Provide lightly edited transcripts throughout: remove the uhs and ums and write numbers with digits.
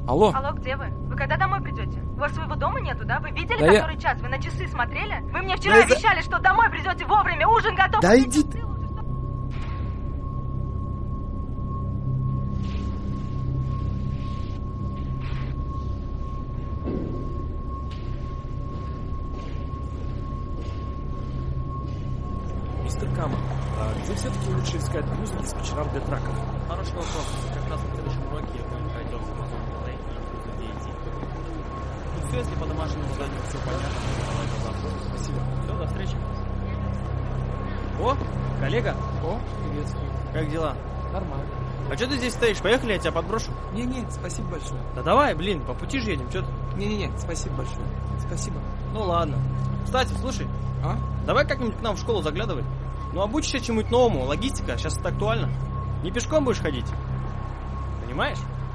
Алло. Алло, где вы? Вы когда домой придете? У вас своего дома нету, да? Вы видели, Да который час? Вы на часы смотрели? Вы мне вчера обещали, что домой придете вовремя, ужин готов. Да иди ты. Мистер Кама, где все-таки лучше искать груз для диспетчера Д-траков? Хороший вопрос. Как раз на следующем уроке мы пройдем за базон Плей и где идти. Ну все, если по домашнему заданию все понятно, давай до завтра. Спасибо. Все, до встречи. О, коллега. О, приветствую. Как дела? Нормально. А что ты здесь стоишь? Поехали, я тебя подброшу. Не-не, спасибо большое. Да давай, блин, по пути же едем, что ты? Не-не-не, спасибо большое. Спасибо. Ну ладно. Кстати, слушай, А? давай как-нибудь к нам в школу заглядывай. Ну обучишься чему-нибудь новому, логистика, сейчас это актуально. Не пешком будешь ходить. Понимаешь?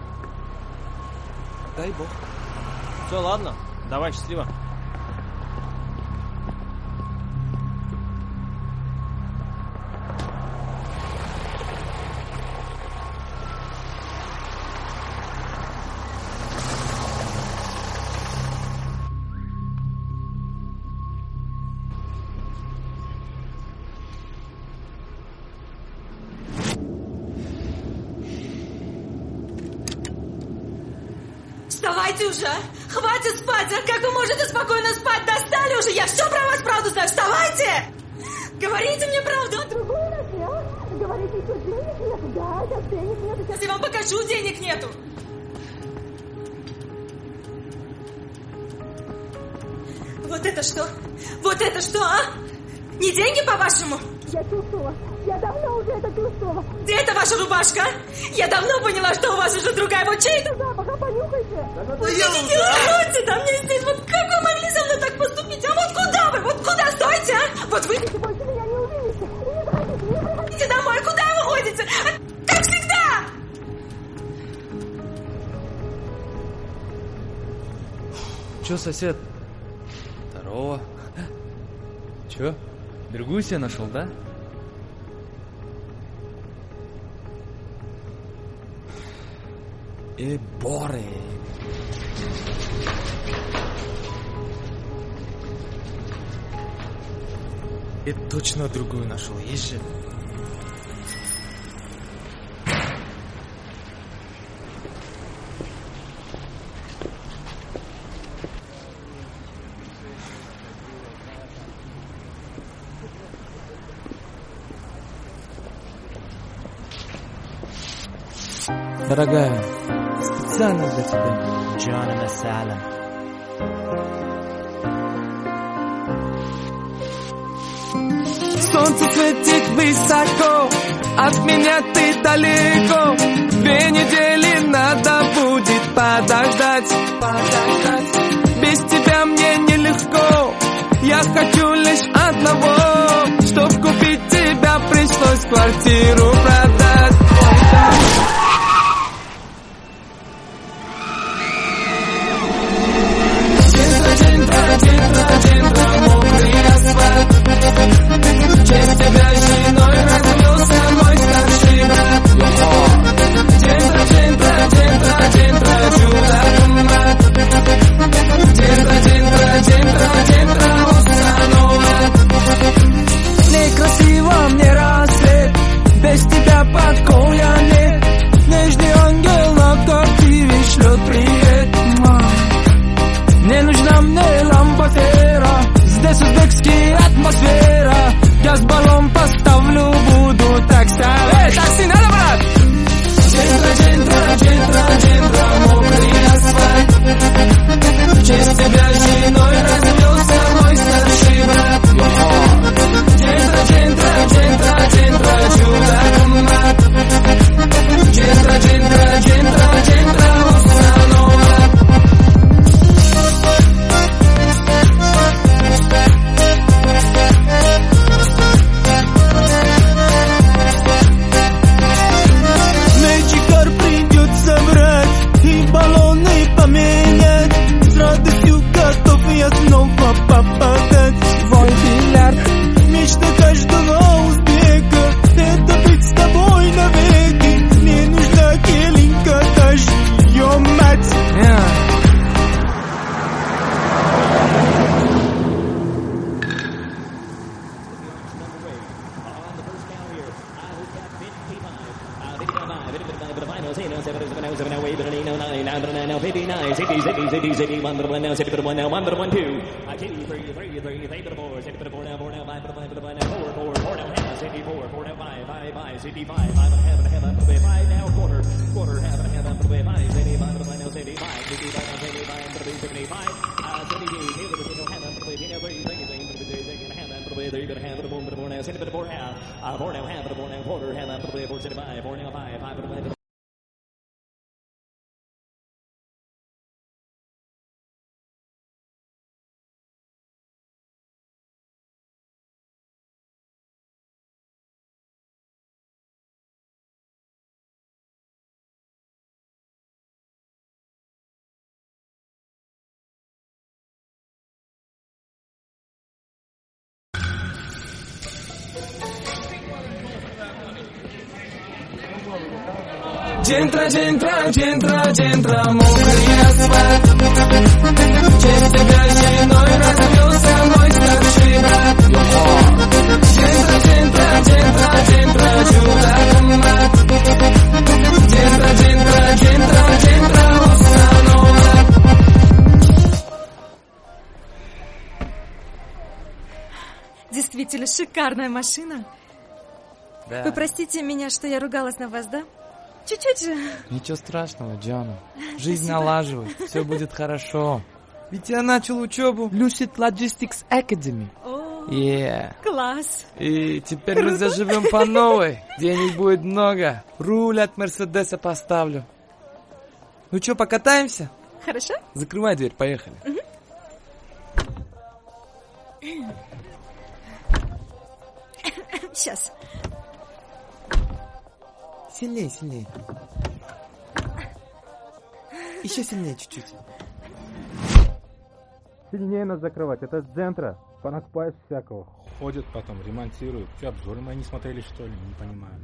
Дай бог. Все, ладно. Давай, счастливо. Вставайте уже! Хватит спать! А как вы можете спокойно спать? Достали уже! Я все про вас правду знаю! Вставайте! Говорите мне правду! А другой раз, а? Говорите, что денег нету? Да, сейчас денег нету. Сейчас я вам покажу, денег нету! Вот это что? Вот это что, а? Не деньги, по-вашему? Я чувствовала. Я давно уже это чувствовала. Где это ваша рубашка? Я давно поняла, что у вас уже другая. Вот чей это запах? А понюхайте. Вы не делайте да мне здесь. Вот как вы могли со мной так поступить? А вот куда вы? Вот куда? Стойте, а? Вот выйдите, больше меня не увидите. Не приходите домой. Куда вы ходите? Как всегда. Чё, сосед? Здорово. Чё? Другую себе нашел, да? Боры. Я точно другую нашел, есть же. Дорогая, специально для тебя. Джона Масала. Солнце светит высоко, от меня ты далеко. 2 недели надо будет подождать. Без тебя мне нелегко, я хочу лишь одного. Чтоб купить тебя, пришлось квартиру продать. Мокрый асфальт. В честь тебя женой развелся мой старший брат. Джентра, чудо-мат. Джентра, установа. Некрасиво мне рассвет, без тебя покоя нет. Нежный ангел на квартире шлет привет. Не нужна мне лампафера, здесь узбекская атмосфера. Я с баллон поставлю, буду так ставить. Такси надо, брат! Джентра, мокрый асфальт. В честь тебя женой развелся мой старший брат. Джентра, чудо-мат. Джентра, установа. Джентра, джентра, джентра, джентра, мокрый асфальт. В честь тебя очередной разобьется мой старший брат. Джентра, джентра, джентра, джентра, чудо-комбат. Джентра, джентра, джентра, джентра, установа. Действительно шикарная машина. Да. Вы простите меня, что я ругалась на вас, да? Чуть-чуть же. Ничего страшного, Диана. Жизнь Спасибо. налаживает, все будет хорошо. Ведь я начал учебу в Lucid Logistics Academy. О, И класс. теперь мы заживем по новой. Денег будет много. Руль от Мерседеса поставлю. Ну что, покатаемся? Хорошо? Закрывай дверь, поехали. Сейчас. Сильнее, сильнее. Еще сильнее чуть-чуть. Сильнее надо закрывать, это с центра. Понакупаешь всякого. Ходят потом, ремонтируют. Что, обзоры мои не смотрели, что ли? Не понимаю.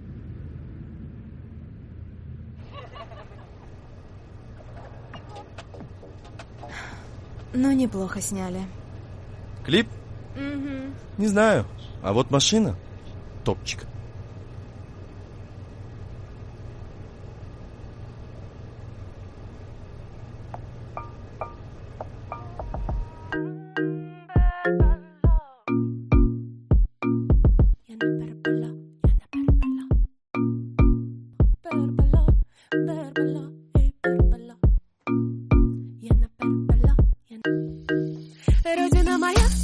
Ну, неплохо сняли. Клип? Угу. Не знаю. А вот машина — топчик. Родина моя,